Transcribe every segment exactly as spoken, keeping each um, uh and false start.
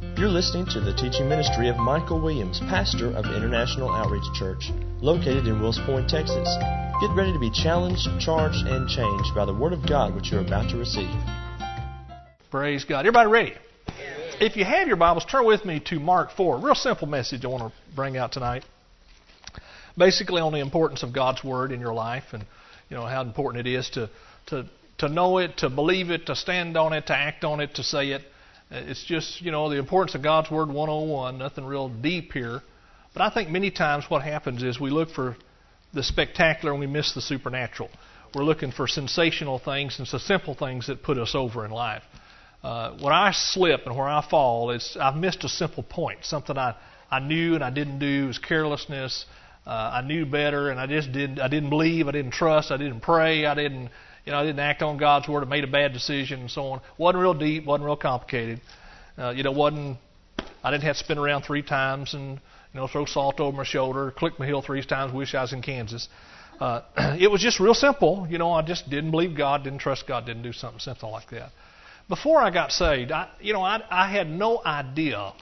You're listening to the teaching ministry of Michael Williams, pastor of International Outreach Church, located in Wills Point, Texas. Get ready to be challenged, charged, and changed by the Word of God which you're about to receive. Praise God. Everybody ready? If you have your Bibles, turn with me to Mark four. Real simple message I want to bring out tonight. Basically on the importance of God's Word in your life and, you know, how important it is to, to, to know it, to believe it, to stand on it, to act on it, to say it. It's just, you know, the importance of God's Word one oh one, nothing real deep here. But I think many times what happens is we look for the spectacular and we miss the supernatural. We're looking for sensational things and the simple things that put us over in life. Uh, when I slip and where I fall, it's I've missed a simple point, something I, I knew and I didn't do. It was carelessness. Uh, I knew better and I just did. I didn't believe. I didn't trust. I didn't pray. I didn't. You know, I didn't act on God's Word. I made a bad decision and so on. Wasn't real deep. Wasn't real complicated. Uh, you know, wasn't. I didn't have to spin around three times and, you know, throw salt over my shoulder, click my heel three times, wish I was in Kansas. Uh, it was just real simple. You know, I just didn't believe God, didn't trust God, didn't do something simple like that. Before I got saved, I, you know, I, I had no idea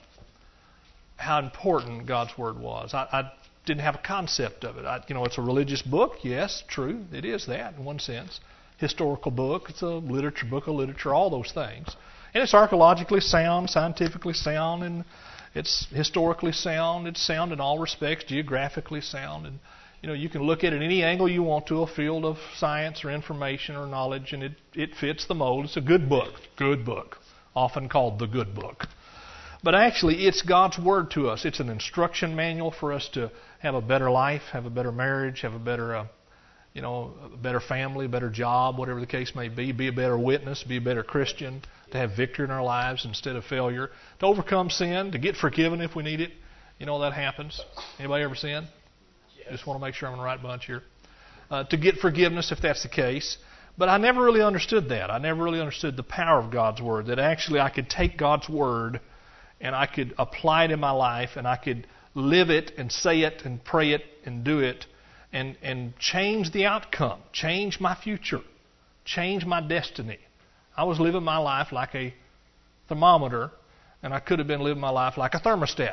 how important God's Word was. I, I didn't have a concept of it. I, you know, it's a religious book. Yes, true. It is that in one sense. Historical book. It's a literature book of literature, all those things. And it's archaeologically sound, scientifically sound, and it's historically sound. It's sound in all respects, geographically sound. And, you know, you can look at it any angle you want to, a field of science or information or knowledge, and it, it fits the mold. It's a good book. Good book. Often called the good book. But actually, it's God's Word to us. It's an instruction manual for us to have a better life, have a better marriage, have a better... Uh, you know, a better family, a better job, whatever the case may be, be a better witness, be a better Christian, to have victory in our lives instead of failure, to overcome sin, to get forgiven if we need it. You know, that happens. Anybody ever sin? Yes. Just want to make sure I'm in the right bunch here. Uh, to get forgiveness if that's the case. But I never really understood that. I never really understood the power of God's Word, that actually I could take God's Word and I could apply it in my life and I could live it and say it and pray it and do it and and change the outcome, change my future, change my destiny. I was living my life like a thermometer, and I could have been living my life like a thermostat.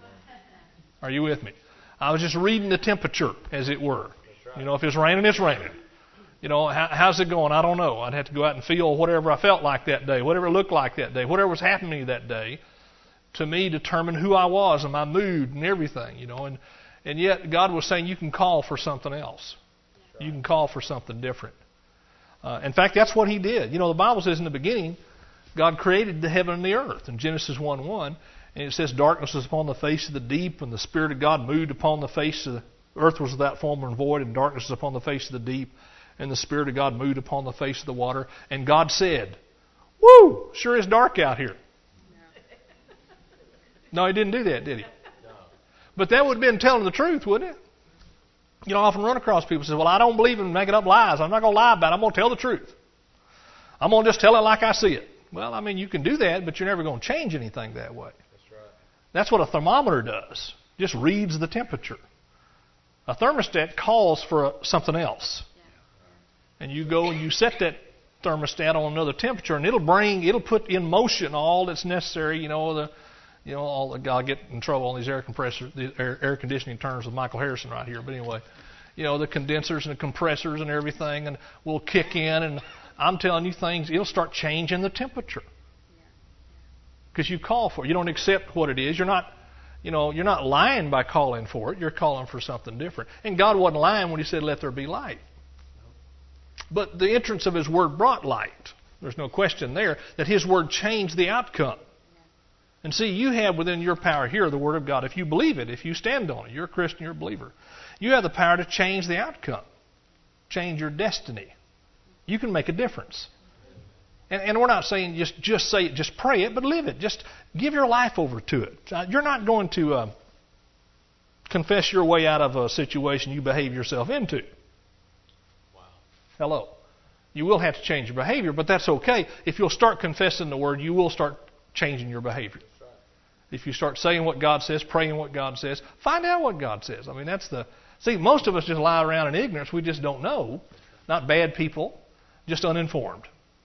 Are you with me? I was just reading the temperature, as it were. You know, if it's raining, it's raining. You know, how, how's it going? I don't know. I'd have to go out and feel whatever I felt like that day, whatever it looked like that day, whatever was happening to me that day, to me determine who I was and my mood and everything, you know, and And yet God was saying you can call for something else. You can call for something different. Uh, in fact, that's what He did. You know, the Bible says in the beginning, God created the heaven and the earth in Genesis one one. And it says darkness was upon the face of the deep, and the Spirit of God moved upon the face of the earth was without form and void, and darkness was upon the face of the deep, and the Spirit of God moved upon the face of the water. And God said, "Woo, sure is dark out here." No, He didn't do that, did He? But that would have been telling the truth, wouldn't it? You know, I often run across people who say, well, I don't believe in making up lies. I'm not going to lie about it. I'm going to tell the truth. I'm going to just tell it like I see it. Well, I mean, you can do that, but you're never going to change anything that way. That's right. That's what a thermometer does. Just reads the temperature. A thermostat calls for a, something else. And you go and you set that thermostat on another temperature, and it'll bring, it'll put in motion all that's necessary, you know, the You know, all the, I'll get in trouble on these air compressors, the air, air conditioning terms with Michael Harrison right here. But anyway, you know, the condensers and the compressors and everything, and will kick in. And I'm telling you things, it'll start changing the temperature because you call for it. You don't accept what it is. You're not, you know, you're not lying by calling for it. You're calling for something different. And God wasn't lying when He said, "Let there be light." But the entrance of His Word brought light. There's no question there that His Word changed the outcome. And see, you have within your power here the Word of God. If you believe it, if you stand on it, you're a Christian, you're a believer. You have the power to change the outcome, change your destiny. You can make a difference. And, and we're not saying just, just say it, just pray it, but live it. Just give your life over to it. You're not going to uh, confess your way out of a situation you behave yourself into. Wow. Hello. You will have to change your behavior, but that's okay. If you'll start confessing the Word, you will start changing your behavior. If you start saying what God says, praying what God says, find out what God says. I mean, that's the... See, most of us just lie around in ignorance. We just don't know. Not bad people, just uninformed.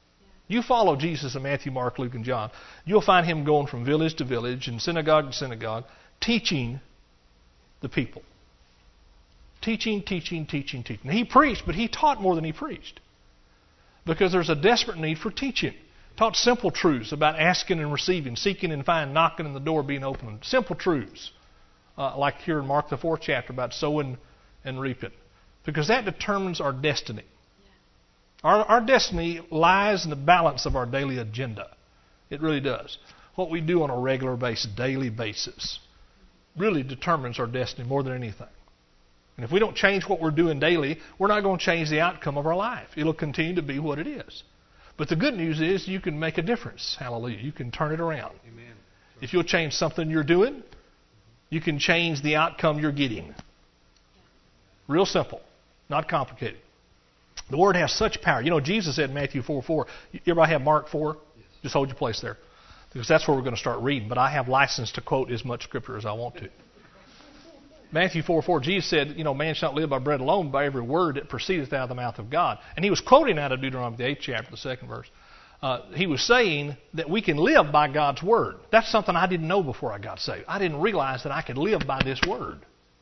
You follow Jesus in Matthew, Mark, Luke, and John, you'll find him going from village to village and synagogue to synagogue, teaching the people. Teaching, teaching, teaching, teaching. He preached, but he taught more than he preached. Because there's a desperate need for teaching. Taught simple truths about asking and receiving, seeking and finding, knocking, and the door being opened. Simple truths. Uh, like here in Mark, the fourth chapter, about sowing and reaping. Because that determines our destiny. Our, our destiny lies in the balance of our daily agenda. It really does. What we do on a regular basis, daily basis, really determines our destiny more than anything. And if we don't change what we're doing daily, we're not going to change the outcome of our life. It'll continue to be what it is. But the good news is you can make a difference. Hallelujah. You can turn it around. Amen. If you'll change something you're doing, you can change the outcome you're getting. Real simple. Not complicated. The Word has such power. You know, Jesus said in Matthew four four, everybody have Mark four? Yes. Just hold your place there. Because that's where we're going to start reading. But I have license to quote as much Scripture as I want to. Matthew four four, Jesus said, you know, man shall not live by bread alone, but by every word that proceedeth out of the mouth of God. And he was quoting out of Deuteronomy, the eighth chapter, the second verse. Uh, he was saying that we can live by God's Word. That's something I didn't know before I got saved. I didn't realize that I could live by this Word.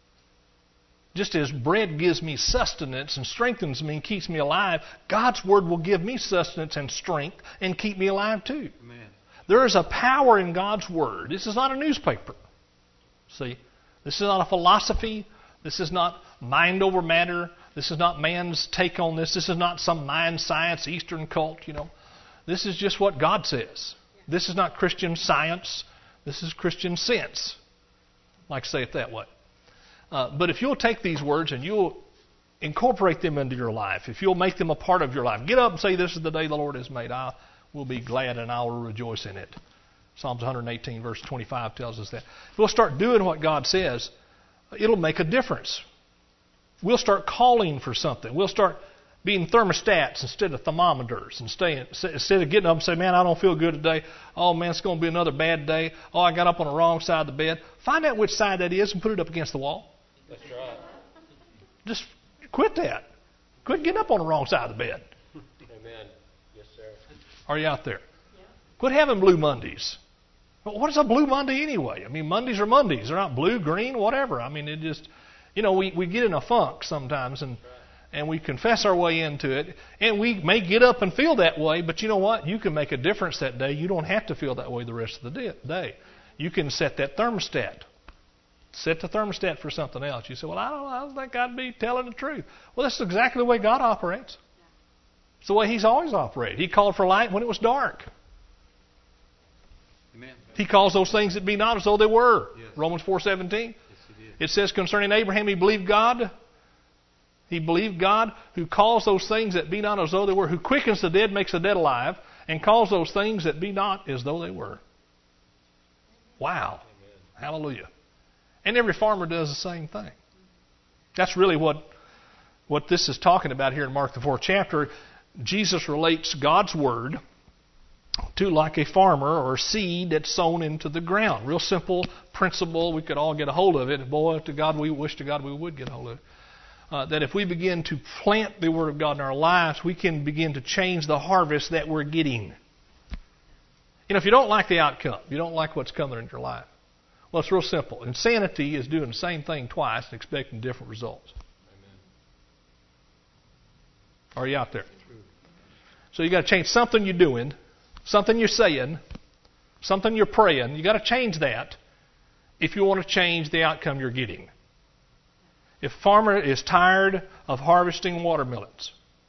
Just as bread gives me sustenance and strengthens me and keeps me alive, God's Word will give me sustenance and strength and keep me alive too. Amen. There is a power in God's Word. This is not a newspaper. See? This is not a philosophy. This is not mind over matter. This is not man's take on this. This is not some mind science, Eastern cult, you know. This is just what God says. This is not Christian science. This is Christian sense. I like to say it that way. Uh, but if you'll take these words and you'll incorporate them into your life, if you'll make them a part of your life, get up and say, this is the day the Lord has made. I will be glad and I will rejoice in it. Psalms one eighteen verse twenty-five tells us that. If we'll start doing what God says, it'll make a difference. We'll start calling for something. We'll start being thermostats instead of thermometers. And staying, instead of getting up and saying, man, I don't feel good today. Oh, man, it's going to be another bad day. Oh, I got up on the wrong side of the bed. Find out which side that is and put it up against the wall. That's right. Just quit that. Quit getting up on the wrong side of the bed. Amen. Yes, sir. Are you out there? Yeah. Quit having blue Mondays. What is a blue Monday anyway? I mean, Mondays are Mondays. They're not blue, green, whatever. I mean, it just, you know, we, we get in a funk sometimes and and we confess our way into it. And we may get up and feel that way, but you know what? You can make a difference that day. You don't have to feel that way the rest of the day. You can set that thermostat. Set the thermostat for something else. You say, well, I don't, I don't think I'd be telling the truth. Well, that's exactly the way God operates. It's the way He's always operated. He called for light when it was dark. Amen. He calls those things that be not as though they were. Yes. Romans four seventeen. Yes, it says concerning Abraham, he believed God. He believed God who calls those things that be not as though they were, who quickens the dead, makes the dead alive, and calls those things that be not as though they were. Wow. Amen. Hallelujah. And every farmer does the same thing. That's really what, what this is talking about here in Mark the fourth chapter. Jesus relates God's Word to like a farmer or seed that's sown into the ground. Real simple principle. We could all get a hold of it. Boy, to God, we wish to God we would get a hold of it. Uh, that if we begin to plant the Word of God in our lives, we can begin to change the harvest that we're getting. You know, if you don't like the outcome, you don't like what's coming in your life, well, it's real simple. Insanity is doing the same thing twice and expecting different results. Amen. Are you out there? So you got to change something you're doing, something you're saying, something you're praying. You got to change that if you want to change the outcome you're getting. If a farmer is tired of harvesting watermelons,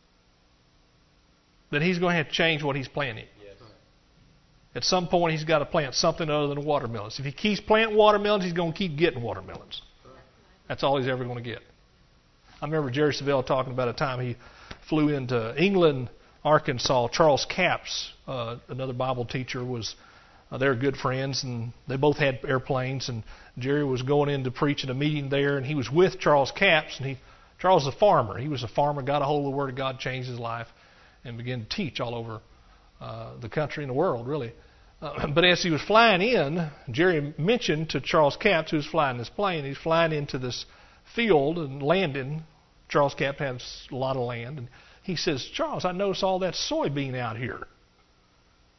then he's going to have to change what he's planting. Yes. At some point, he's got to plant something other than watermelons. If he keeps planting watermelons, he's going to keep getting watermelons. That's all he's ever going to get. I remember Jerry Savelle talking about a time he flew into England, Arkansas. Charles Capps, uh, another Bible teacher, was uh, they were good friends, and they both had airplanes. And Jerry was going in to preach at a meeting there, and he was with Charles Capps. And he, Charles was a farmer. He was a farmer, got a hold of the Word of God, changed his life, and began to teach all over uh, the country and the world, really. Uh, but as he was flying in, Jerry mentioned to Charles Capps, who was flying this plane, he's flying into this field and landing. Charles Capps has a lot of land, and he says, Charles, I noticed all that soybean out here.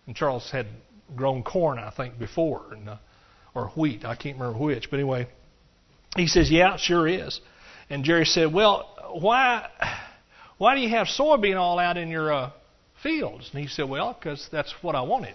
And Charles had grown corn, I think, before, and, uh, or wheat. I can't remember which. But anyway, he says, yeah, it sure is. And Jerry said, well, why why do you have soybean all out in your uh, fields? And he said, well, because that's what I wanted.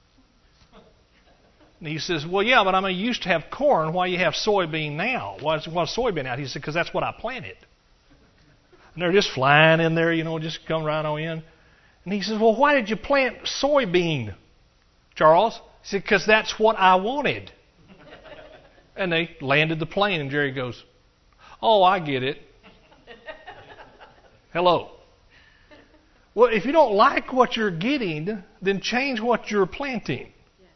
And he says, well, yeah, but I mean, you used to have corn. Why do you have soybean now? Why is, why is soybean out? He said, because that's what I planted. And they're just flying in there, you know, just come right on in. And he says, well, why did you plant soybean, Charles? He said, because that's what I wanted. And they landed the plane, and Jerry goes, oh, I get it. Hello. Well, if you don't like what you're getting, then change what you're planting.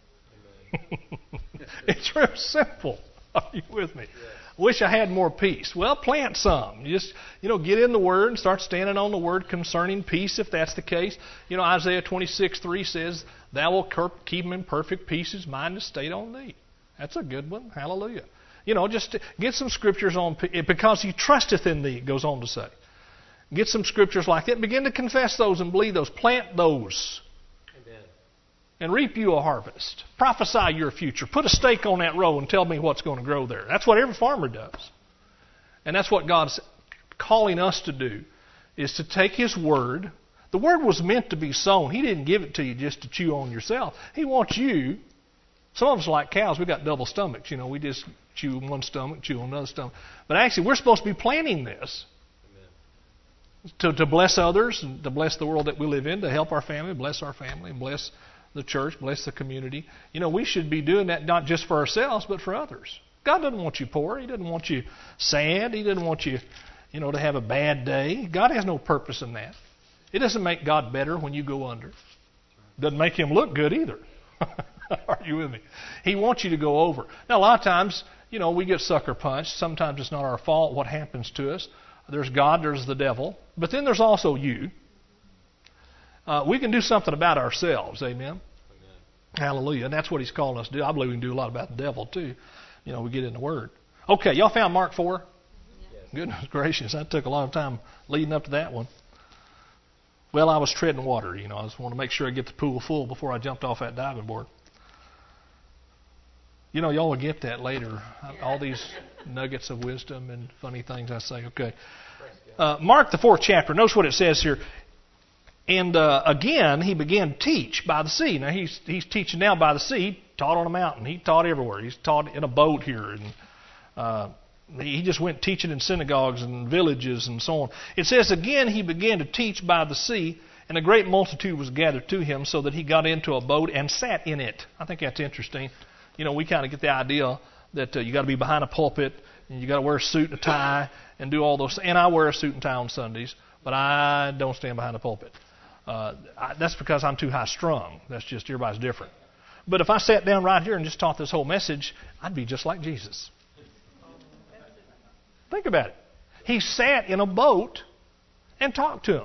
It's real simple. Are you with me? Yes. Wish I had more peace. Well, plant some. You just, you know, get in the Word and start standing on the Word concerning peace, if that's the case. You know, Isaiah twenty-six three says, thou wilt keep him in perfect peace, his mind is stayed on thee. That's a good one. Hallelujah. You know, just get some scriptures on, because he trusteth in thee, it goes on to say. Get some scriptures like that. Begin to confess those and believe those. Plant those. And reap you a harvest. Prophesy your future. Put a stake on that row and tell me what's going to grow there. That's what every farmer does. And that's what God's calling us to do, is to take His Word. The Word was meant to be sown. He didn't give it to you just to chew on yourself. He wants you. Some of us are like cows. We've got double stomachs. You know, we just chew on one stomach, chew on another stomach. But actually, we're supposed to be planting this to, to bless others and to bless the world that we live in, to help our family, bless our family, and bless the church, bless the community. You know, we should be doing that not just for ourselves, but for others. God doesn't want you poor. He doesn't want you sad. He doesn't want you, you know, to have a bad day. God has no purpose in that. It doesn't make God better when you go under. It doesn't make Him look good either. Are you with me? He wants you to go over. Now, a lot of times, you know, we get sucker punched. Sometimes it's not our fault what happens to us. There's God, there's the devil. But then there's also you. Uh, we can do something about ourselves, amen? Amen? Hallelujah. And that's what He's calling us to do. I believe we can do a lot about the devil, too. You know, we get in the Word. Okay, y'all found Mark four? Yes. Goodness gracious, that took a long time leading up to that one. Well, I was treading water, you know. I just want to make sure I get the pool full before I jumped off that diving board. You know, y'all will get that later. All these nuggets of wisdom and funny things I say. Okay. Uh, Mark, the fourth chapter. Notice what it says here. And uh, again, he began to teach by the sea. Now, he's he's teaching now by the sea. He taught on a mountain. He taught everywhere. He's taught in a boat here. And uh, he just went teaching in synagogues and villages and so on. It says, again, he began to teach by the sea, and a great multitude was gathered to him, so that he got into a boat and sat in it. I think that's interesting. You know, we kind of get the idea that uh, you got to be behind a pulpit, and you got to wear a suit and a tie and do all those. And I wear a suit and tie on Sundays, but I don't stand behind a pulpit. Uh, I, that's because I'm too high strung. That's just, everybody's different. But if I sat down right here and just taught this whole message, I'd be just like Jesus. Think about it. He sat in a boat and talked to him.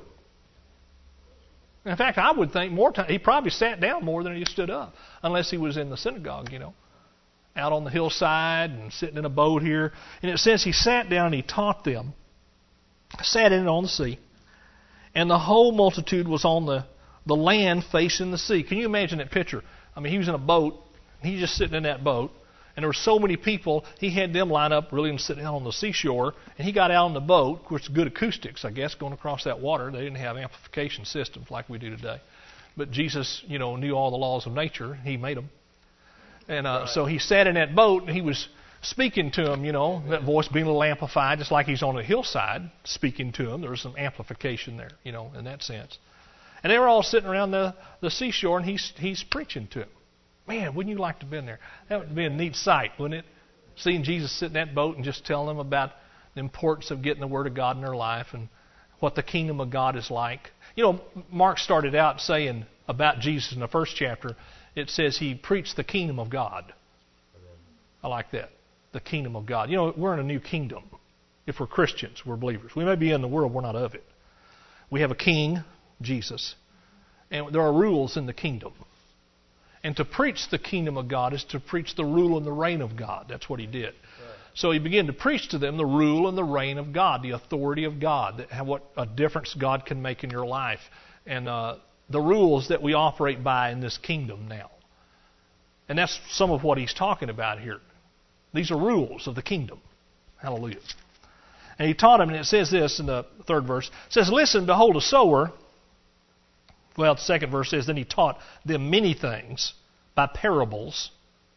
In fact, I would think more time, he probably sat down more than he stood up, unless he was in the synagogue, you know, out on the hillside and sitting in a boat here. And it says he sat down and he taught them, sat in it on the sea, and the whole multitude was on the, the land facing the sea. Can you imagine that picture? I mean, he was in a boat, he's just sitting in that boat, and there were so many people, he had them line up really and sit down on the seashore, and he got out on the boat, of course, good acoustics, I guess, going across that water. They didn't have amplification systems like we do today. But Jesus, you know, knew all the laws of nature. He made them. And uh, right. So he sat in that boat, and he was speaking to them, you know, that voice being a little amplified, just like he's on a hillside speaking to them. There was some amplification there, you know, in that sense. And they were all sitting around the, the seashore, and he's he's preaching to them. Man, wouldn't you like to have been there? That would be a neat sight, wouldn't it? Seeing Jesus sit in that boat and just telling them about the importance of getting the Word of God in their life and what the kingdom of God is like. You know, Mark started out saying about Jesus in the first chapter, it says he preached the kingdom of God. Amen. I like that. The kingdom of God. You know, we're in a new kingdom. If we're Christians, we're believers. We may be in the world, we're not of it. We have a king, Jesus, and there are rules in the kingdom. And to preach the kingdom of God is to preach the rule and the reign of God. That's what he did. Right. So he began to preach to them the rule and the reign of God, the authority of God, what a difference God can make in your life. And uh, the rules that we operate by in this kingdom now. And that's some of what he's talking about here. These are rules of the kingdom. Hallelujah. And he taught them, and it says this in the third verse. It says, listen, behold, a sower. Well, the second verse says, then he taught them many things by parables,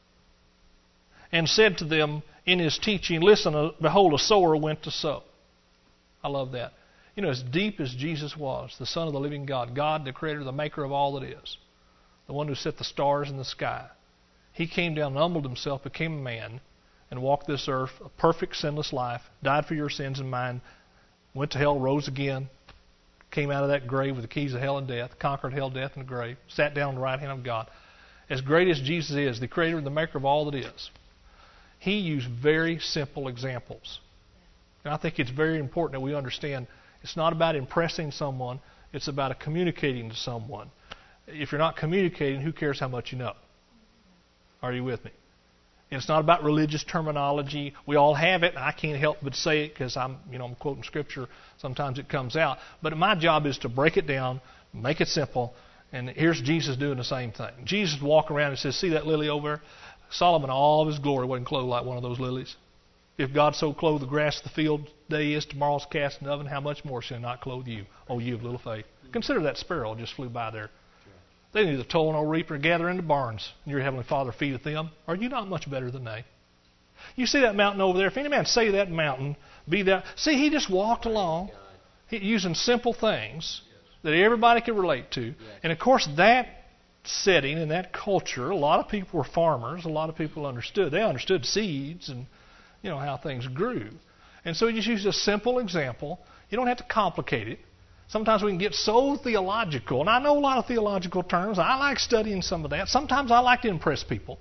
and said to them in his teaching, listen, behold, a sower went to sow. I love that. You know, as deep as Jesus was, the Son of the living God, God, the Creator, the Maker of all that is, the one who set the stars in the sky, he came down and humbled himself, became a man, and walked this earth, a perfect, sinless life, died for your sins and mine, went to hell, rose again, came out of that grave with the keys of hell and death, conquered hell, death, and the grave, sat down on the right hand of God. As great as Jesus is, the Creator and the Maker of all that is, he used very simple examples. And I think it's very important that we understand it's not about impressing someone, it's about communicating to someone. If you're not communicating, who cares how much you know? Are you with me? And it's not about religious terminology. We all have it, and I can't help but say it because I'm, you know, I'm quoting Scripture. Sometimes it comes out. But my job is to break it down, make it simple, and here's Jesus doing the same thing. Jesus walked around and says, see that lily over there? Solomon, all of his glory, wasn't clothed like one of those lilies. If God so clothed the grass of the field, today is, tomorrow's cast in the oven, how much more shall he not clothe you, O you of little faith? Consider that sparrow just flew by there. They neither toil nor reap nor gather into barns, and your heavenly Father feedeth them. Are you not much better than they? You see that mountain over there? If any man say that mountain, be that. See, he just walked along, he, using simple things that everybody could relate to. And of course, that setting and that culture, a lot of people were farmers. A lot of people understood. They understood seeds and, you know, how things grew. And so he just used a simple example. You don't have to complicate it. Sometimes we can get so theological, and I know a lot of theological terms. I like studying some of that. Sometimes I like to impress people.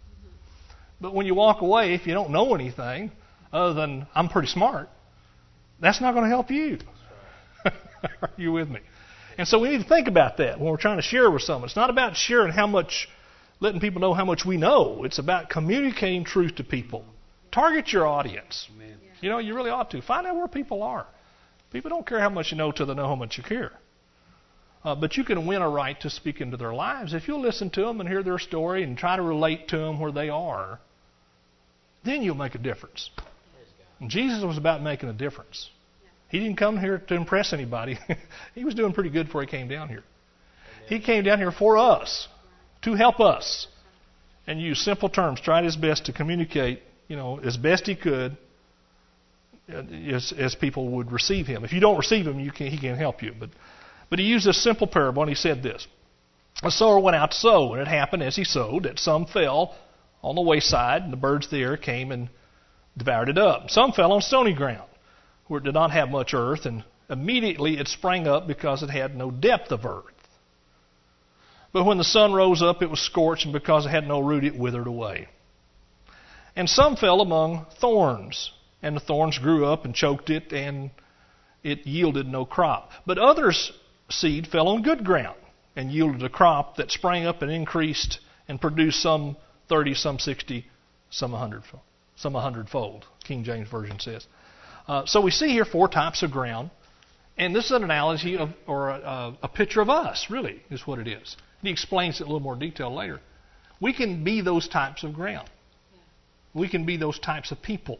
But when you walk away, if you don't know anything other than I'm pretty smart, that's not going to help you. Are you with me? And so we need to think about that when we're trying to share with someone. It's not about sharing how much, letting people know how much we know. It's about communicating truth to people. Target your audience. Amen. You know, you really ought to. Find out where people are. People don't care how much you know till they know how much you care. Uh, but you can win a right to speak into their lives. If you'll listen to them and hear their story and try to relate to them where they are, then you'll make a difference. And Jesus was about making a difference. He didn't come here to impress anybody. He was doing pretty good before he came down here. He came down here for us, to help us, and use simple terms. Tried his best to communicate, you know, as best he could, as, as people would receive him. If you don't receive him, you can, he can't help you. But, but he used a simple parable, and he said this. A sower went out to sow, and it happened as he sowed that some fell on the wayside, and the birds there came and devoured it up. Some fell on stony ground, where it did not have much earth, and immediately it sprang up because it had no depth of earth. But when the sun rose up, it was scorched, and because it had no root, it withered away. And some fell among thorns, and the thorns grew up and choked it, and it yielded no crop. But others' seed fell on good ground, and yielded a crop that sprang up and increased, and produced some thirty, some sixty, some a hundredfold. Some a hundredfold, King James Version says. Uh, so we see here four types of ground, and this is an analogy of, or a, a picture of us, really, is what it is. He explains it in a little more detail later. We can be those types of ground. We can be those types of people.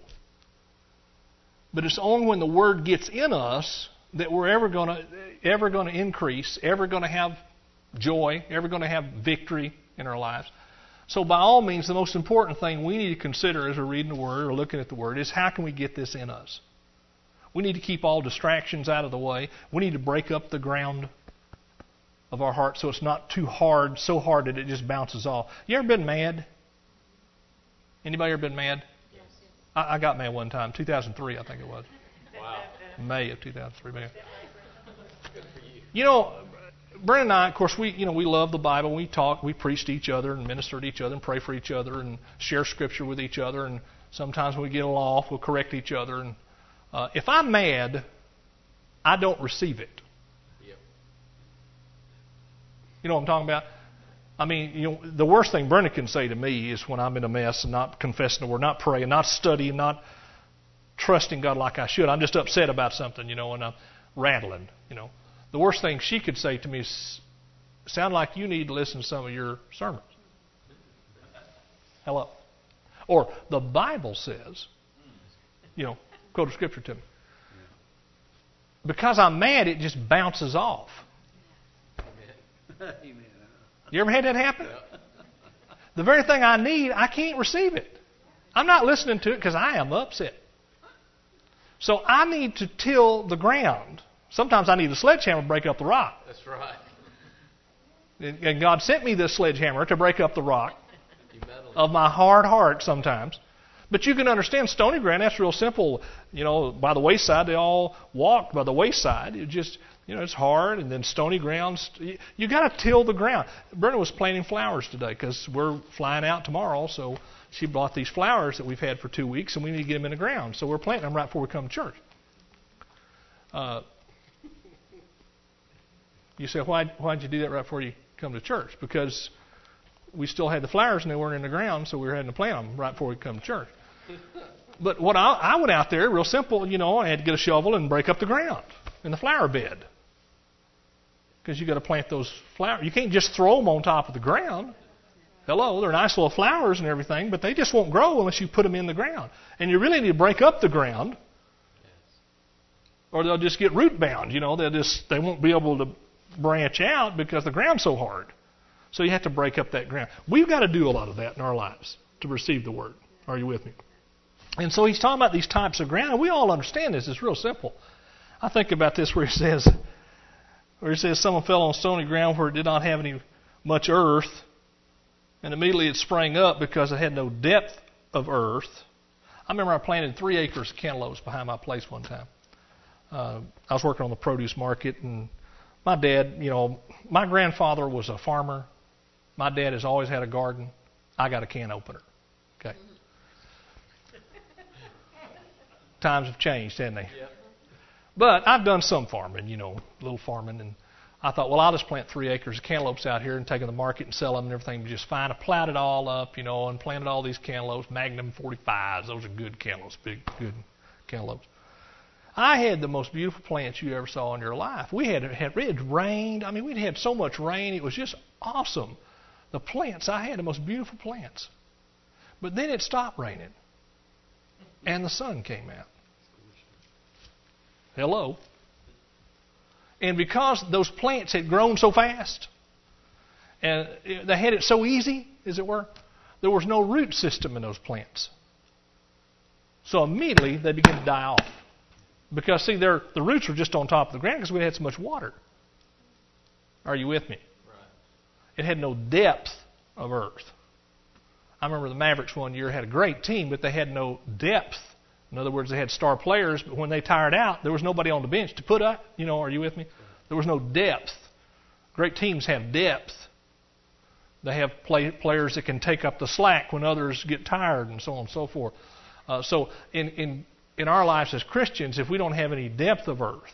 But it's only when the Word gets in us that we're ever going to ever going to increase, ever going to have joy, ever going to have victory in our lives. So by all means, the most important thing we need to consider as we're reading the Word or looking at the Word is how can we get this in us? We need to keep all distractions out of the way. We need to break up the ground of our heart so it's not too hard, so hard that it just bounces off. You ever been mad? Anybody ever been mad? Yes. I, I got mad one time, two thousand three, I think it was. Wow. May of two thousand three, man. Good for you. You know, Brent and I, of course, we you know we love the Bible. We talk, we preach to each other and minister to each other and pray for each other and share Scripture with each other. And sometimes when we get a little off, we'll correct each other. And uh, if I'm mad, I don't receive it. Yep. You know what I'm talking about? I mean, you know, the worst thing Brenda can say to me is when I'm in a mess and not confessing the Word, not praying, not studying, not trusting God like I should. I'm just upset about something, you know, and I'm rattling, you know. The worst thing she could say to me is, sound like you need to listen to some of your sermons. Hello. Or the Bible says, you know, quote a scripture to me. Because I'm mad, it just bounces off. You ever had that happen? The very thing I need, I can't receive it. I'm not listening to it because I am upset. So I need to till the ground. Sometimes I need a sledgehammer to break up the rock. That's right. And God sent me this sledgehammer to break up the rock of my hard heart sometimes. But you can understand stony ground, that's real simple. You know, by the wayside, they all walked by the wayside. It just, you know, it's hard. And then stony ground, you got to till the ground. Brenda was planting flowers today because we're flying out tomorrow. So she brought these flowers that we've had for two weeks, and we need to get them in the ground. So we're planting them right before we come to church. Uh, you say, why why'd you do that right before you come to church? Because we still had the flowers and they weren't in the ground, so we were having to plant them right before we come to church. But what I, I went out there, real simple, you know, I had to get a shovel and break up the ground in the flower bed. Because you got to plant those flowers. You can't just throw them on top of the ground. Hello, they're nice little flowers and everything, but they just won't grow unless you put them in the ground. And you really need to break up the ground, or they'll just get root bound. You know, they'll just they won't be able to branch out because the ground's so hard. So you have to break up that ground. We've got to do a lot of that in our lives to receive the word. Are you with me? And so he's talking about these types of ground. And we all understand this. It's real simple. I think about this where he says, where he says, someone fell on stony ground where it did not have any much earth, and immediately it sprang up because it had no depth of earth. I remember I planted three acres of cantaloupes behind my place one time. Uh, I was working on the produce market, and my dad, you know, my grandfather was a farmer. My dad has always had a garden. I got a can opener. Okay. Times have changed, haven't they? Yep. But I've done some farming, you know, little farming, and I thought, well, I'll just plant three acres of cantaloupes out here and take them to the market and sell them and everything just fine. I plowed it all up, you know, and planted all these cantaloupes, Magnum forty-fives. Those are good cantaloupes, big, good cantaloupes. I had the most beautiful plants you ever saw in your life. We had, had it had rained. I mean, we'd had so much rain. It was just awesome. The plants, I had the most beautiful plants. But then it stopped raining, and the sun came out. Hello. And because those plants had grown so fast, and they had it so easy, as it were, there was no root system in those plants. So immediately they began to die off. Because, see, the roots were just on top of the ground because we had so much water. Are you with me? Right. It had no depth of earth. I remember the Mavericks one year had a great team, but they had no depth. In other words, they had star players, but when they tired out, there was nobody on the bench to put up. You know, are you with me? There was no depth. Great teams have depth. They have play, players that can take up the slack when others get tired and so on and so forth. Uh, so in, in, in our lives as Christians, if we don't have any depth of earth,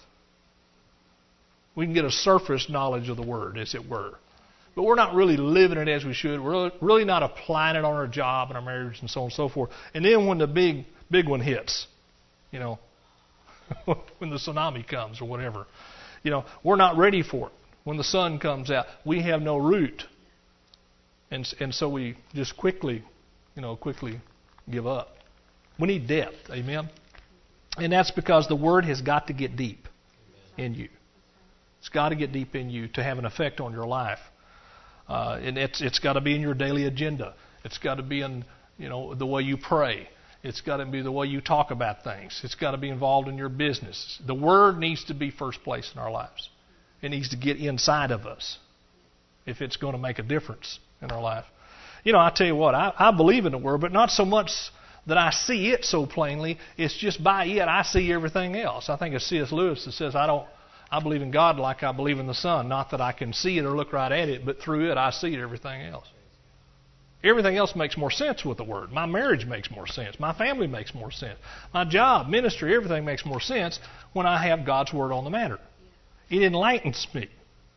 we can get a surface knowledge of the Word, as it were. But we're not really living it as we should. We're really not applying it on our job and our marriage and so on and so forth. And then when the big big one hits, you know, when the tsunami comes or whatever, you know, we're not ready for it. When the sun comes out, we have no root. And and so we just quickly, you know, quickly give up. We need depth, amen? And that's because the Word has got to get deep in you. It's got to get deep in you to have an effect on your life. Uh, and it's it's got to be in your daily agenda. It's got to be in, you know, the way you pray. It's got to be the way you talk about things. It's got to be involved in your business. The Word needs to be first place in our lives. It needs to get inside of us if it's going to make a difference in our life. You know, I tell you what, I, I believe in the Word, but not so much that I see it so plainly. It's just by it I see everything else. I think it's C S Lewis that says, I don't, I believe in God like I believe in the sun. Not that I can see it or look right at it, but through it I see everything else. Everything else makes more sense with the Word. My marriage makes more sense. My family makes more sense. My job, ministry, everything makes more sense when I have God's Word on the matter. It enlightens me.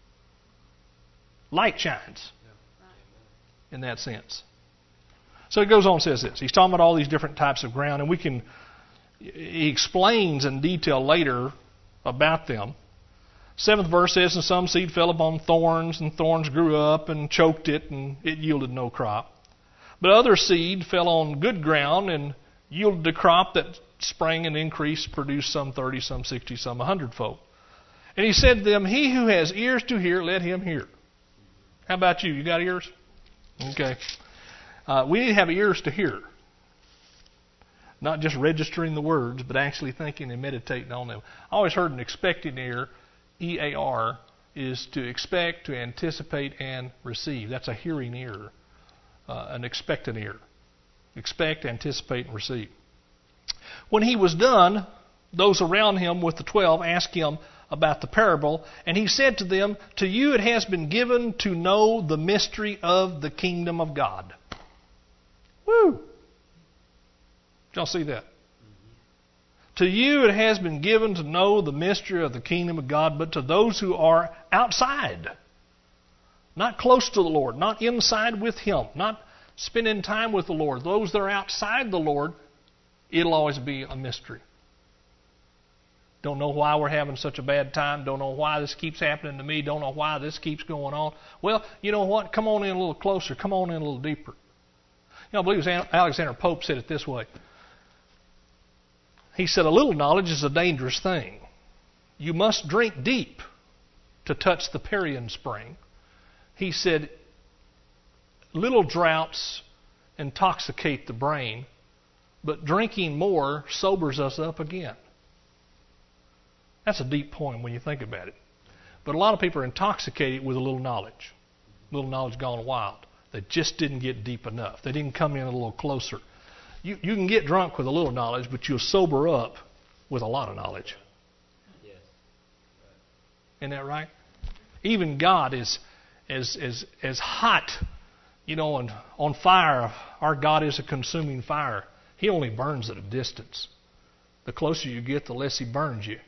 Light shines in that sense. So he goes on and says this. He's talking about all these different types of ground, and we can, he explains in detail later about them. Seventh verse says, and some seed fell upon thorns, and thorns grew up and choked it, and it yielded no crop. But other seed fell on good ground and yielded a crop that sprang and increased, produced some thirty, some sixty, some a hundredfold. And he said to them, he who has ears to hear, let him hear. How about you? You got ears? Okay. Uh, we need to have ears to hear. Not just registering the words, but actually thinking and meditating on them. I always heard an expecting ear, E A R, is to expect, to anticipate, and receive. That's a hearing ear, uh, an expectant ear. Expect, anticipate, and receive. When he was done, those around him with the twelve asked him about the parable, and he said to them, to you it has been given to know the mystery of the kingdom of God. Woo! Did y'all see that? Mm-hmm. To you it has been given to know the mystery of the kingdom of God, but to those who are outside, not close to the Lord, not inside with Him, not spending time with the Lord, those that are outside the Lord, it'll always be a mystery. Don't know why we're having such a bad time. Don't know why this keeps happening to me. Don't know why this keeps going on. Well, you know what? Come on in a little closer. Come on in a little deeper. You know, I believe it was Alexander Pope said it this way. He said, a little knowledge is a dangerous thing. You must drink deep to touch the Parian spring. He said, little draughts intoxicate the brain, but drinking more sobers us up again. That's a deep point when you think about it. But a lot of people are intoxicated with a little knowledge. A little knowledge gone wild. They just didn't get deep enough. They didn't come in a little closer. You, you can get drunk with a little knowledge, but you'll sober up with a lot of knowledge. Yes. Isn't that right? Even God is as, as, as hot, you know, and on fire. Our God is a consuming fire. He only burns at a distance. The closer you get, the less He burns you.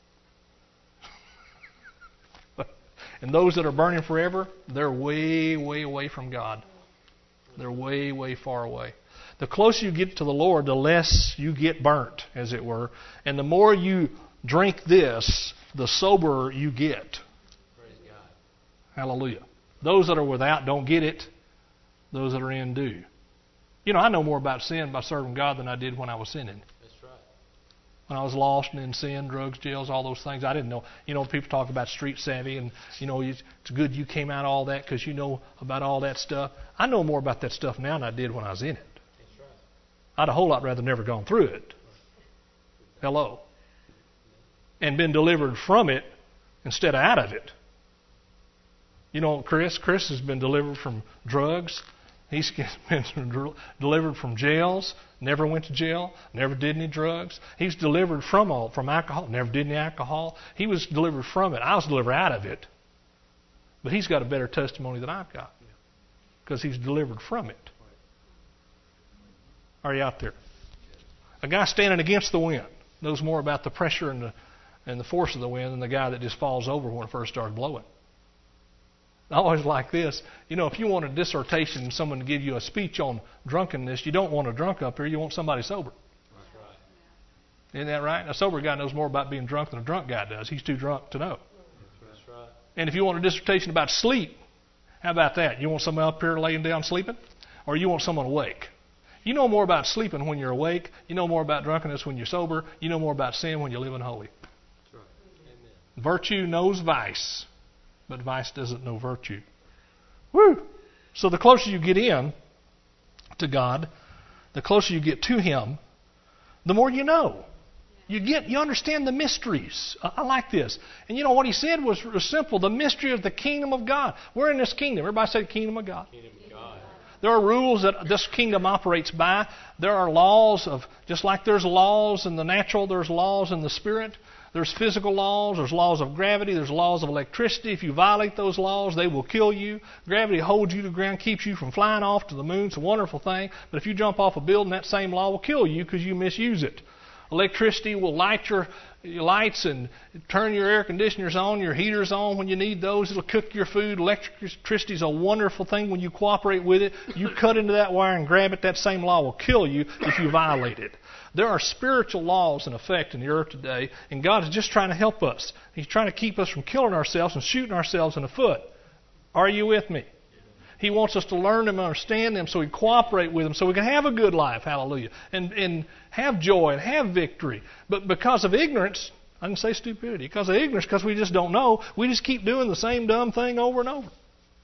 And those that are burning forever, they're way, way away from God. They're way, way far away. The closer you get to the Lord, the less you get burnt, as it were. And the more you drink this, the soberer you get. Praise God. Hallelujah. Those that are without don't get it. Those that are in do. You know, I know more about sin by serving God than I did when I was sinning. When I was lost and in sin, drugs, jails, all those things, I didn't know. You know, people talk about street savvy and, you know, it's good you came out of all that because you know about all that stuff. I know more about that stuff now than I did when I was in it. That's right. I'd a whole lot rather never gone through it. Hello. And been delivered from it instead of out of it. You know, Chris, Chris has been delivered from drugs. He's been delivered from jails, never went to jail, never did any drugs. He's delivered from all, from alcohol, never did any alcohol. He was delivered from it. I was delivered out of it. But he's got a better testimony than I've got because he's delivered from it. Are you out there? A guy standing against the wind knows more about the pressure and the, and the force of the wind than the guy that just falls over when it first starts blowing. I always like this. You know, if you want a dissertation and someone to give you a speech on drunkenness, you don't want a drunk up here. You want somebody sober. That's right. Isn't that right? A sober guy knows more about being drunk than a drunk guy does. He's too drunk to know. That's right. And if you want a dissertation about sleep, how about that? You want someone up here laying down sleeping? Or you want someone awake? You know more about sleeping when you're awake. You know more about drunkenness when you're sober. You know more about sin when you're living holy. That's right. Amen. Virtue knows vice. But vice doesn't know virtue. Woo! So the closer you get in to God, the closer you get to Him, the more you know. You get, you understand the mysteries. I, I like this. And you know what he said was, was simple. The mystery of the kingdom of God. We're in this kingdom. Everybody say kingdom of God. Kingdom of God. There are rules that this kingdom operates by. There are laws of, just like there's laws in the natural, there's laws in the spirit. There's physical laws, there's laws of gravity, there's laws of electricity. If you violate those laws, they will kill you. Gravity holds you to the ground, keeps you from flying off to the moon. It's a wonderful thing. But if you jump off a building, that same law will kill you because you misuse it. Electricity will light your, your lights and turn your air conditioners on, your heaters on when you need those. It'll cook your food. Electricity is a wonderful thing when you cooperate with it. You cut into that wire and grab it, that same law will kill you if you violate it. There are spiritual laws in effect in the earth today, and God is just trying to help us. He's trying to keep us from killing ourselves and shooting ourselves in the foot. Are you with me? He wants us to learn them and understand them so we cooperate with them so we can have a good life, hallelujah, and, and have joy and have victory. But because of ignorance, I can say stupidity, because of ignorance, because we just don't know, we just keep doing the same dumb thing over and over.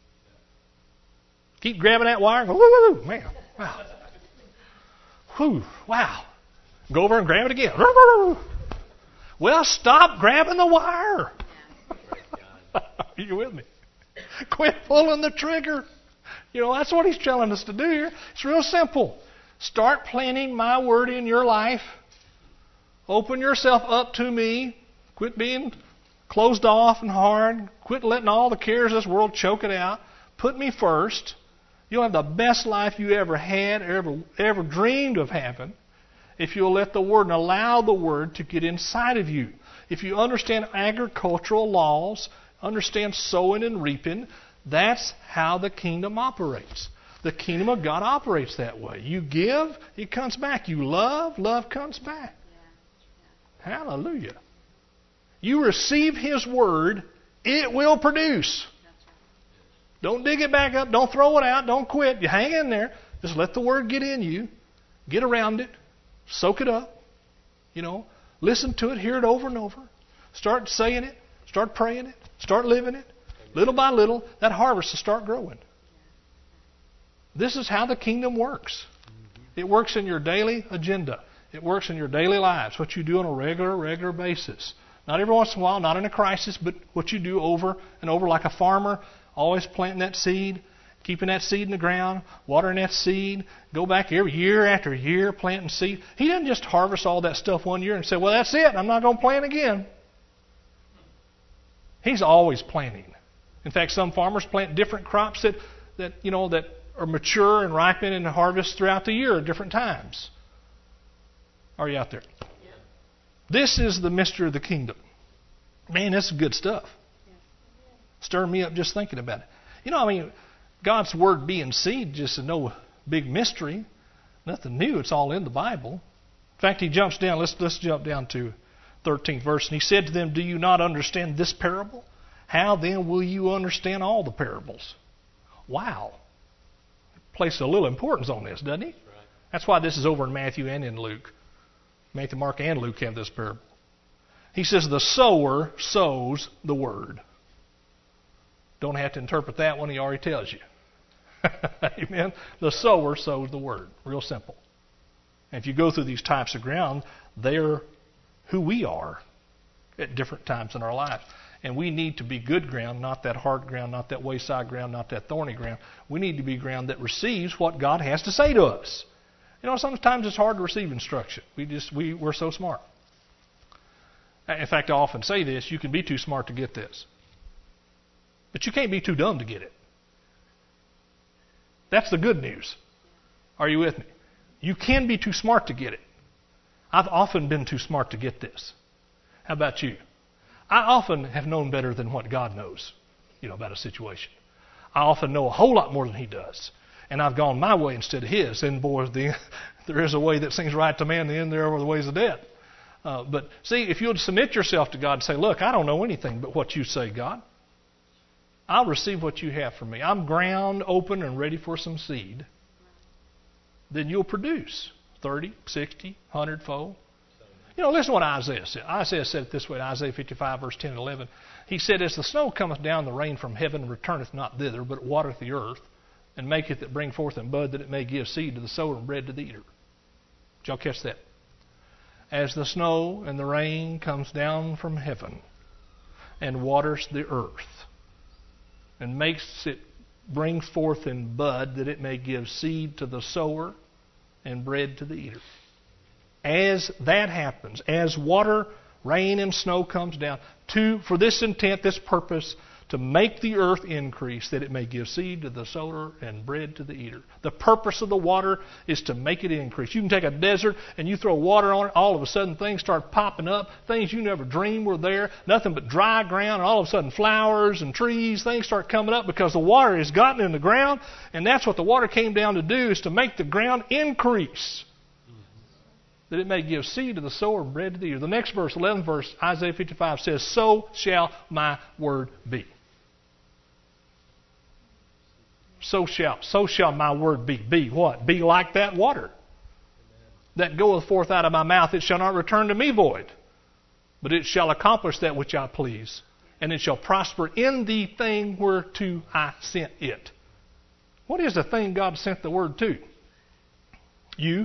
Keep grabbing that wire and go, woo, woo, woo, man, wow. Whew, wow. Go over and grab it again. Well, stop grabbing the wire. Are you with me? Quit pulling the trigger. You know, that's what he's telling us to do here. It's real simple. Start planting my word in your life. Open yourself up to me. Quit being closed off and hard. Quit letting all the cares of this world choke it out. Put me first. You'll have the best life you ever had, ever, ever dreamed of having, if you'll let the Word and allow the Word to get inside of you. If you understand agricultural laws, understand sowing and reaping, that's how the kingdom operates. The kingdom of God operates that way. You give, it comes back. You love, love comes back. Yeah. Hallelujah. You receive His Word, it will produce. Don't dig it back up. Don't throw it out. Don't quit. You hang in there. Just let the Word get in you. Get around it. Soak it up. You know, listen to it. Hear it over and over. Start saying it. Start praying it. Start living it. Little by little, that harvest will start growing. This is how the kingdom works. It works in your daily agenda. It works in your daily lives. What you do on a regular, regular basis. Not every once in a while, not in a crisis, but what you do over and over like a farmer, always planting that seed, keeping that seed in the ground, watering that seed, go back every year after year planting seed. He doesn't just harvest all that stuff one year and say, well, that's it, I'm not going to plant again. He's always planting. In fact, some farmers plant different crops that, that you know that are mature and ripen and harvest throughout the year at different times. Are you out there? Yeah. This is the mystery of the kingdom. Man, this is good stuff. Yeah. Stirring me up just thinking about it. You know, I mean, God's Word being seed just is no big mystery. Nothing new. It's all in the Bible. In fact, he jumps down. Let's, let's jump down to thirteenth verse. And he said to them, do you not understand this parable? How then will you understand all the parables? Wow. Places a little importance on this, doesn't he? That's right. That's why this is over in Matthew and in Luke. Matthew, Mark, and Luke have this parable. He says, the sower sows the word. Don't have to interpret that one. He already tells you. Amen. The sower sows the word. Real simple. And if you go through these types of ground, they're who we are at different times in our lives. And we need to be good ground, not that hard ground, not that wayside ground, not that thorny ground. We need to be ground that receives what God has to say to us. You know, sometimes it's hard to receive instruction. We just, we, we're so smart. In fact, I often say this, you can be too smart to get this. But you can't be too dumb to get it. That's the good news. Are you with me? You can be too smart to get it. I've often been too smart to get this. How about you? I often have known better than what God knows, you know, about a situation. I often know a whole lot more than He does. And I've gone my way instead of His. And boy, the, there is a way that seems right to man, the end there are the ways of death. Uh, but see, if you'll submit yourself to God and say, look, I don't know anything but what you say, God. I'll receive what you have for me. I'm ground open and ready for some seed. Then you'll produce thirty, sixty, one hundred fold. You know, listen to what Isaiah said. Isaiah said it this way in Isaiah fifty-five, verse ten and eleven. He said, as the snow cometh down, the rain from heaven, and returneth not thither, but it watereth the earth, and maketh it bring forth and bud, that it may give seed to the sower and bread to the eater. Did y'all catch that? As the snow and the rain comes down from heaven, and waters the earth, and makes it bring forth and bud, that it may give seed to the sower and bread to the eater. As that happens, as water, rain, and snow comes down, to for this intent, this purpose, to make the earth increase, that it may give seed to the sower and bread to the eater. The purpose of the water is to make it increase. You can take a desert and you throw water on it, all of a sudden things start popping up, things you never dreamed were there, nothing but dry ground, and all of a sudden flowers and trees, things start coming up because the water has gotten in the ground, and that's what the water came down to do, is to make the ground increase, that it may give seed to the sower and bread to the eater. The next verse, eleventh verse, Isaiah fifty-five says, so shall my word be. So shall, so shall my word be. Be what? Be like that water that goeth forth out of my mouth. It shall not return to me void, but it shall accomplish that which I please, and it shall prosper in the thing whereto I sent it. What is the thing God sent the word to? You?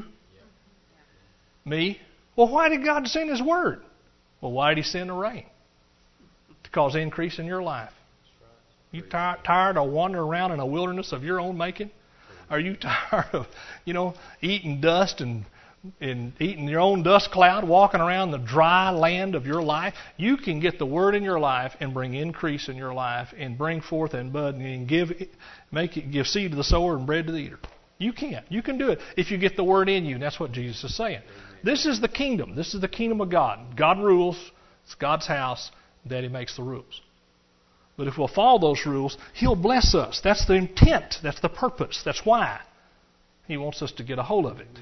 Me? Well, why did God send His word? Well, why did He send the rain? To cause increase in your life. You tired, tired of wandering around in a wilderness of your own making? Are you tired of, you know, eating dust and, and eating your own dust cloud, walking around the dry land of your life? You can get the word in your life and bring increase in your life and bring forth and bud and give, make it give seed to the sower and bread to the eater. You can. You can do it if you get the word in you. And that's what Jesus is saying. This is the kingdom. This is the kingdom of God. God rules. It's God's house. Daddy makes the rules. But if we'll follow those rules, He'll bless us. That's the intent. That's the purpose. That's why He wants us to get a hold of it.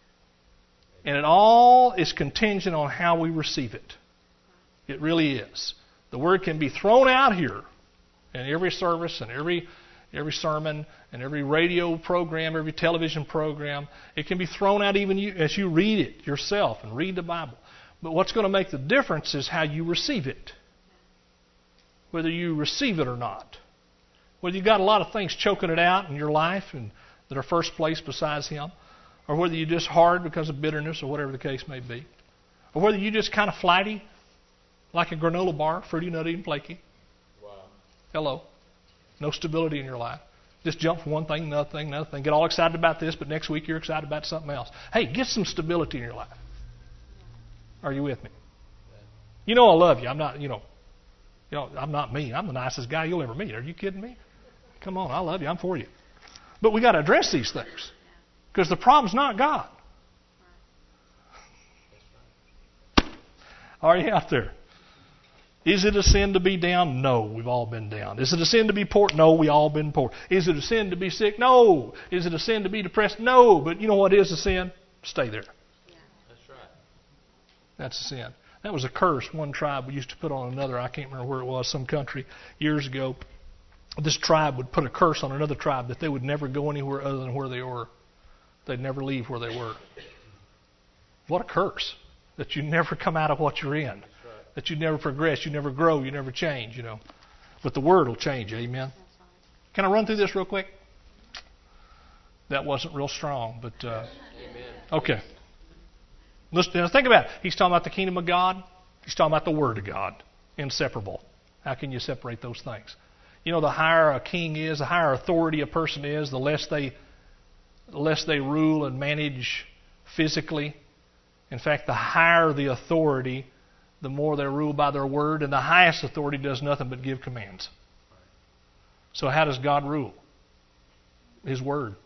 And it all is contingent on how we receive it. It really is. The Word can be thrown out here in every service and every every sermon and every radio program, every television program. It can be thrown out even you, as you read it yourself and read the Bible. But what's going to make the difference is how you receive it. Whether you receive it or not. Whether you've got a lot of things choking it out in your life and that are first place besides Him. Or whether you're just hard because of bitterness or whatever the case may be. Or whether you're just kind of flighty, like a granola bar, fruity, nutty, and flaky. Wow. Hello. No stability in your life. Just jump from one thing to another thing, another thing. Get all excited about this, but next week you're excited about something else. Hey, get some stability in your life. Are you with me? You know I love you. I'm not, you know, you know, I'm not mean. I'm the nicest guy you'll ever meet. Are you kidding me? Come on, I love you. I'm for you. But we got to address these things because the problem's not God. Are you out there? Is it a sin to be down? No, we've all been down. Is it a sin to be poor? No, we all been poor. Is it a sin to be sick? No. Is it a sin to be depressed? No. But you know what is a sin? Stay there. Yeah. That's right. That's a sin. That was a curse one tribe used to put on another. I can't remember where it was, some country years ago. This tribe would put a curse on another tribe that they would never go anywhere other than where they were. They'd never leave where they were. What a curse. That you never come out of what you're in. That you never progress, you never grow, you never change, you know. But the Word will change, amen? Can I run through this real quick? That wasn't real strong, but... Uh, okay. Listen, now think about it. He's talking about the kingdom of God. He's talking about the Word of God. Inseparable. How can you separate those things? You know, the higher a king is, the higher authority a person is, the less they, the less they rule and manage physically. In fact, the higher the authority, the more they're ruled by their word, and the highest authority does nothing but give commands. So how does God rule? His word.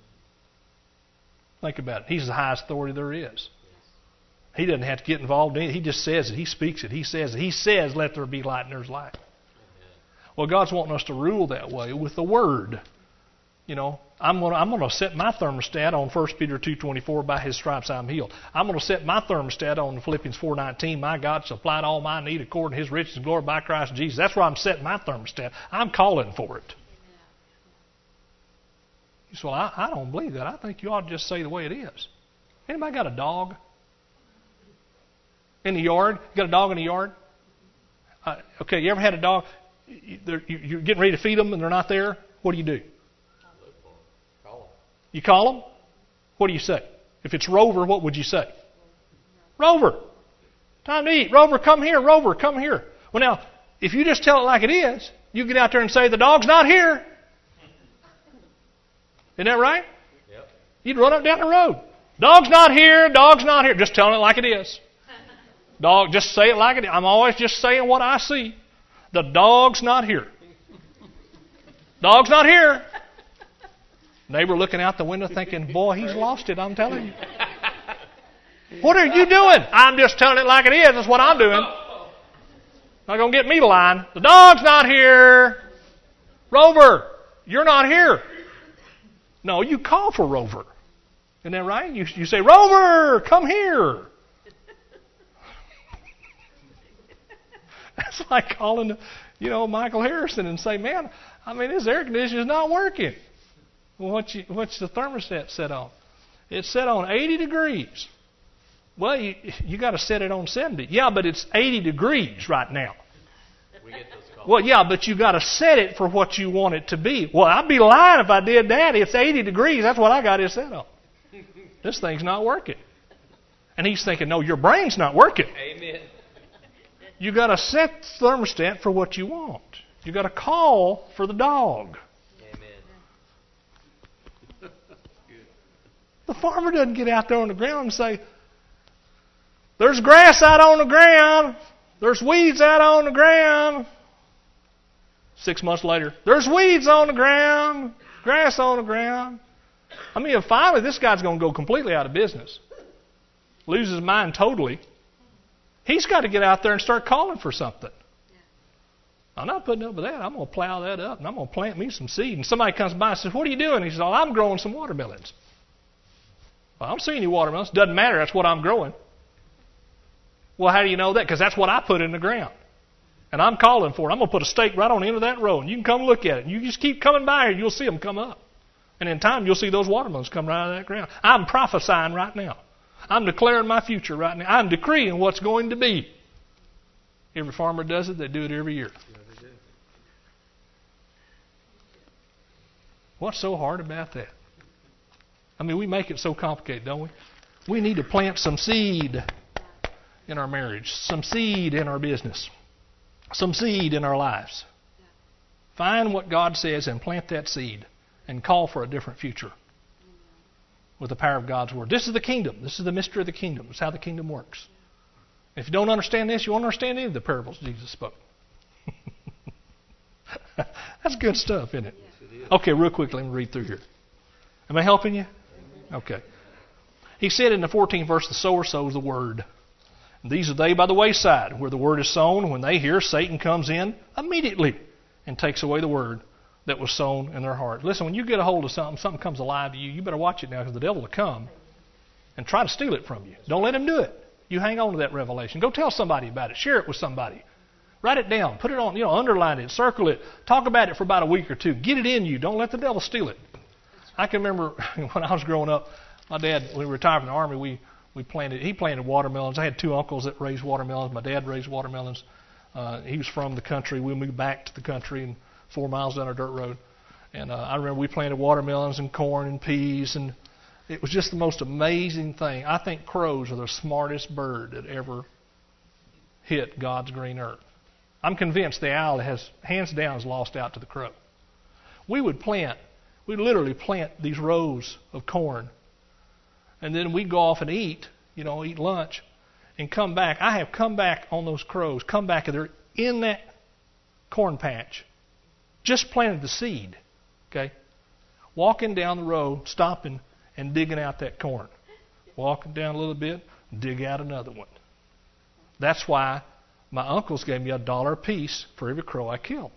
Think about it. He's the highest authority there is. He doesn't have to get involved in it. He just says it. He speaks it. He says it. He says, let there be light, and there's light. Well, God's wanting us to rule that way with the word. You know, I'm going to, I'm going to set my thermostat on First Peter two twenty-four, by His stripes I'm healed. I'm going to set my thermostat on Philippians four nineteen, my God supplied all my need according to His riches and glory by Christ Jesus. That's where I'm setting my thermostat. I'm calling for it. You say, well, I, I don't believe that. I think you ought to just say the way it is. Anybody got a dog in the yard? You got a dog in the yard? Uh, okay, you ever had a dog? You're getting ready to feed them and they're not there. What do you do? You call them? What do you say? If it's Rover, what would you say? Rover, time to eat. Rover, come here. Rover, come here. Well, now, if you just tell it like it is, you get out there and say, the dog's not here. Isn't that right? Yep. You'd run up down the road. Dog's not here. Dog's not here. Just telling it like it is. Dog, just say it like it is. I'm always just saying what I see. The dog's not here. Dog's not here. Neighbor looking out the window thinking, boy, he's lost it, I'm telling you. What are you doing? I'm just telling it like it is. That's what I'm doing. Not going to get me to line. The dog's not here. Rover, you're not here. No, you call for Rover. Isn't that right? You, you say, Rover, come here. That's like calling, you know, Michael Harrison and say, man, I mean, this air conditioner's not working. Well, what's, you, what's the thermostat set on? It's set on eighty degrees. Well, you, you got to set it on seventy. Yeah, but it's eighty degrees right now. We get those calls. Well, yeah, but you got to set it for what you want it to be. Well, I'd be lying if I did that. If it's eighty degrees, that's what I got it set on. This thing's not working. And he's thinking, no, your brain's not working. Amen. You got to set the thermostat for what you want. You got to call for the dog. Amen. The farmer doesn't get out there on the ground and say, there's grass out on the ground. There's weeds out on the ground. Six months later, there's weeds on the ground, grass on the ground. I mean, finally, this guy's going to go completely out of business. Lose his mind totally. He's got to get out there and start calling for something. I'm not putting up with that. I'm going to plow that up and I'm going to plant me some seed. And somebody comes by and says, what are you doing? He says, oh, I'm growing some watermelons. Well, I don't see any watermelons. Doesn't matter. That's what I'm growing. Well, how do you know that? Because that's what I put in the ground. And I'm calling for it. I'm going to put a stake right on the end of that road. And you can come look at it. And you just keep coming by here. You'll see them come up. And in time, you'll see those watermelons come right out of that ground. I'm prophesying right now. I'm declaring my future right now. I'm decreeing what's going to be. Every farmer does it. They do it every year. What's so hard about that? I mean, we make it so complicated, don't we? We need to plant some seed in our marriage, some seed in our business, some seed in our lives. Find what God says and plant that seed and call for a different future with the power of God's Word. This is the kingdom. This is the mystery of the kingdom. It's how the kingdom works. If you don't understand this, you won't understand any of the parables Jesus spoke. That's good stuff, isn't it? Okay, real quickly, let me read through here. Am I helping you? Okay. He said in the fourteenth verse, the sower sows the word. And these are they by the wayside, where the word is sown. When they hear, Satan comes in immediately and takes away the word that was sown in their heart. Listen, when you get a hold of something, something comes alive to you, you better watch it now, because the devil will come and try to steal it from you. Don't let him do it. You hang on to that revelation. Go tell somebody about it. Share it with somebody. Write it down. Put it on, you know, underline it, circle it. Talk about it for about a week or two. Get it in you. Don't let the devil steal it. I can remember when I was growing up, my dad, when we retired from the Army, we, we planted, he planted watermelons. I had two uncles that raised watermelons. My dad raised watermelons. Uh, he was from the country. We moved back to the country and four miles down our dirt road. And uh, I remember we planted watermelons and corn and peas, and it was just the most amazing thing. I think crows are the smartest bird that ever hit God's green earth. I'm convinced the owl has, hands down, has lost out to the crow. We would plant, we'd literally plant these rows of corn, and then we'd go off and eat, you know, eat lunch, and come back. I have come back on those crows, come back, and they're in that corn patch. Just planted the seed, okay? Walking down the road, stopping and digging out that corn. Walking down a little bit, dig out another one. That's why my uncles gave me a dollar apiece for every crow I killed.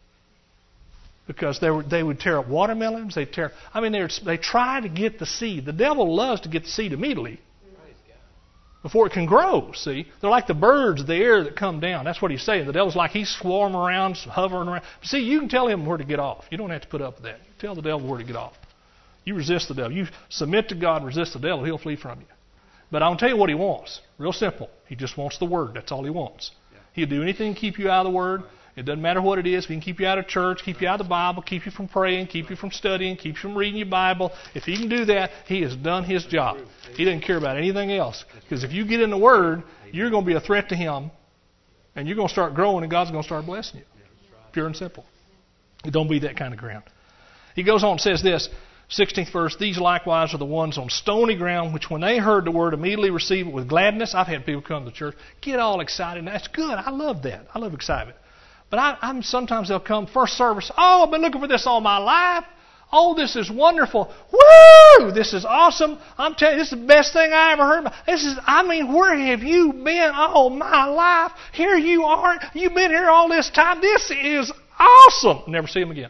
Because they were, they would tear up watermelons. They tear. I mean, they they try to get the seed. The devil loves to get the seed immediately before it can grow. See, they're like the birds of the air that come down. That's what he's saying. The devil's like he's swarming around, hovering around. See, you can tell him where to get off. You don't have to put up with that. Tell the devil where to get off. You resist the devil. You submit to God, resist the devil. He'll flee from you. But I'll tell you what he wants. Real simple. He just wants the word. That's all he wants. He'll do anything to keep you out of the word. It doesn't matter what it is. If he can keep you out of church, keep you out of the Bible, keep you from praying, keep you from studying, keep you from reading your Bible. If he can do that, he has done his job. He doesn't care about anything else. Because if you get in the word, you're going to be a threat to him, and you're going to start growing, and God's going to start blessing you. Pure and simple. Don't be that kind of ground. He goes on and says this, sixteenth verse, these likewise are the ones on stony ground, which when they heard the word immediately receive it with gladness. I've had people come to church, get all excited. That's good. I love that. I love excitement. But I, I'm sometimes they'll come first service. Oh, I've been looking for this all my life. Oh, this is wonderful. Woo! This is awesome. I'm telling you, this is the best thing I ever heard. This is, I mean, where have you been all my life? Here you are. You've been here all this time. This is awesome. Never see them again.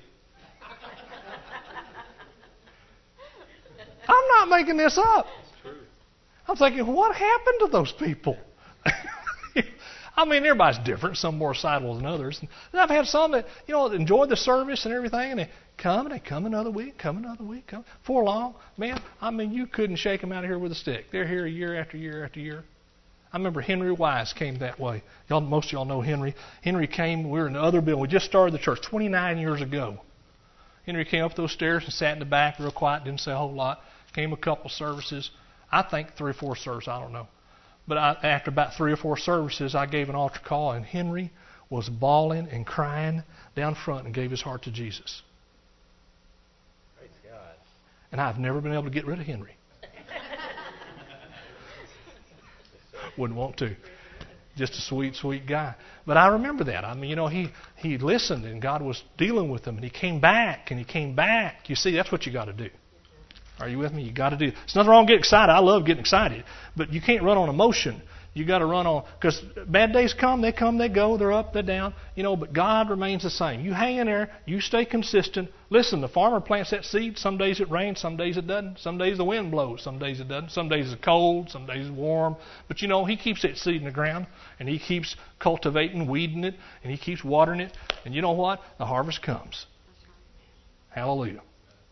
I'm not making this up. I'm thinking, what happened to those people? I mean, everybody's different. Some more excitable than others. And I've had some that, you know, enjoy the service and everything, and they come and they come another week, come another week, come. For long, man, I mean, you couldn't shake them out of here with a stick. They're here year after year after year. I remember Henry Wise came that way. Y'all, most of y'all know Henry. Henry came, we were in the other building. We just started the church twenty-nine years ago. Henry came up those stairs and sat in the back real quiet, didn't say a whole lot. Came a couple services. I think three or four services, I don't know. But I, after about three or four services, I gave an altar call, and Henry was bawling and crying down front and gave his heart to Jesus. Praise God. And I've never been able to get rid of Henry. Wouldn't want to. Just a sweet, sweet guy. But I remember that. I mean, you know, he, he listened, and God was dealing with him, and he came back, and he came back. You see, that's what you got to do. Are you with me? You got to do. There's nothing wrong with getting excited. I love getting excited, but you can't run on emotion. You got to run on, because bad days come, they come, they go, they're up, they're down. You know, but God remains the same. You hang in there. You stay consistent. Listen, the farmer plants that seed. Some days it rains, some days it doesn't. Some days the wind blows, some days it doesn't. Some days it's cold, some days it's warm. But you know, he keeps that seed in the ground, and he keeps cultivating, weeding it, and he keeps watering it. And you know what? The harvest comes. Hallelujah.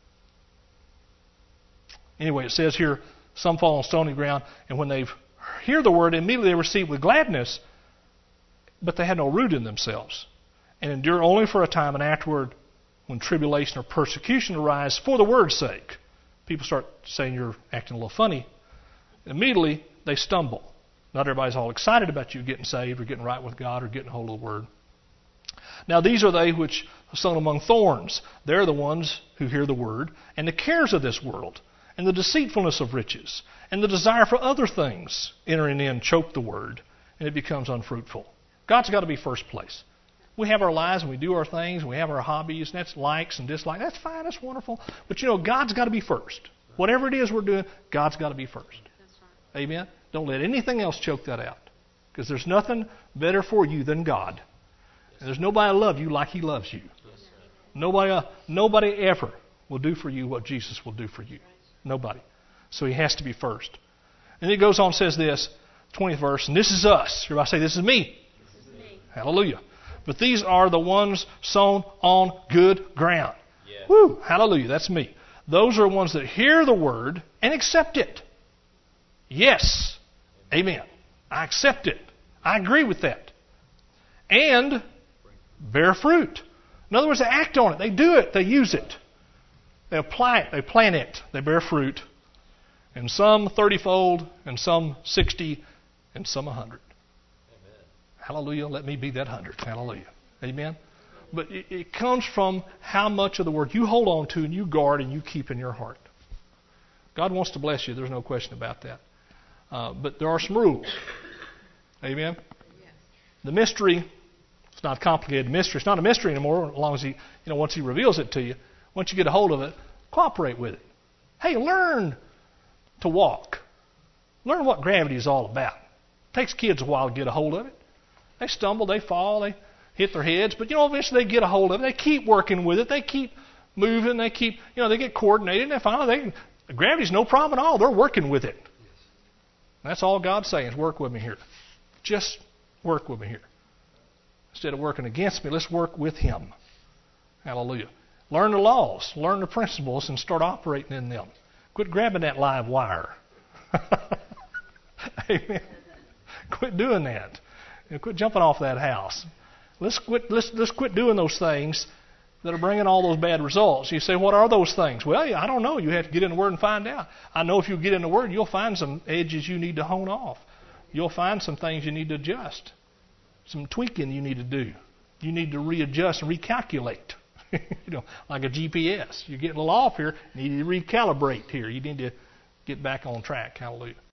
Anyway, it says here, some fall on stony ground, and when they hear the word, immediately they receive with gladness, but they had no root in themselves, and endure only for a time, and afterward, when tribulation or persecution arise for the word's sake, people start saying you're acting a little funny, immediately they stumble. Not everybody's all excited about you getting saved or getting right with God or getting a hold of the word. Now these are they which are sown among thorns. They're the ones who hear the word, and the cares of this world, and the deceitfulness of riches, and the desire for other things entering in choke the word, and it becomes unfruitful. God's got to be first place. We have our lives, and we do our things, and we have our hobbies, and that's likes and dislikes. That's fine, that's wonderful. But you know, God's got to be first. Whatever it is we're doing, God's got to be first. Right. Amen? Don't let anything else choke that out. Because there's nothing better for you than God. And there's nobody love you like He loves you. Yes, nobody, uh, nobody ever will do for you what Jesus will do for you. Nobody. So He has to be first. And it goes on and says this, twentieth verse, and this is us. Everybody say, this is me. This is me. Hallelujah. But these are the ones sown on good ground. Yes. Woo! Hallelujah. That's me. Those are ones that hear the word and accept it. Yes. Amen. I accept it. I agree with that. And bear fruit. In other words, they act on it. They do it. They use it. They apply it. They plant it. They bear fruit. And some thirty-fold, and some sixty, and some a hundred. Amen. Hallelujah. Let me be that hundred. Hallelujah. Amen. But it, it comes from how much of the word you hold on to and you guard and you keep in your heart. God wants to bless you. There's no question about that. Uh, but there are some rules. Amen. Yes. The mystery, it's not a complicated mystery. It's not a mystery anymore as long as He, you know, once He reveals it to you. Once you get a hold of it, cooperate with it. Hey, learn to walk. Learn what gravity is all about. It takes kids a while to get a hold of it. They stumble, they fall, they hit their heads, but you know, eventually they get a hold of it. They keep working with it. They keep moving. They keep, you know, they get coordinated, and they finally, they can, gravity's no problem at all. They're working with it. That's all God's saying is work with me here. Just work with me here. Instead of working against me, let's work with Him. Hallelujah. Learn the laws, learn the principles, and start operating in them. Quit grabbing that live wire. Amen. Quit doing that. And quit jumping off that house. Let's quit, let's, let's quit doing those things that are bringing all those bad results. You say, what are those things? Well, I don't know. You have to get in the Word and find out. I know if you get in the Word, you'll find some edges you need to hone off. You'll find some things you need to adjust. Some tweaking you need to do. You need to readjust and recalculate. You know, like a G P S. You're getting a little off here. You need to recalibrate here. You need to get back on track. Hallelujah.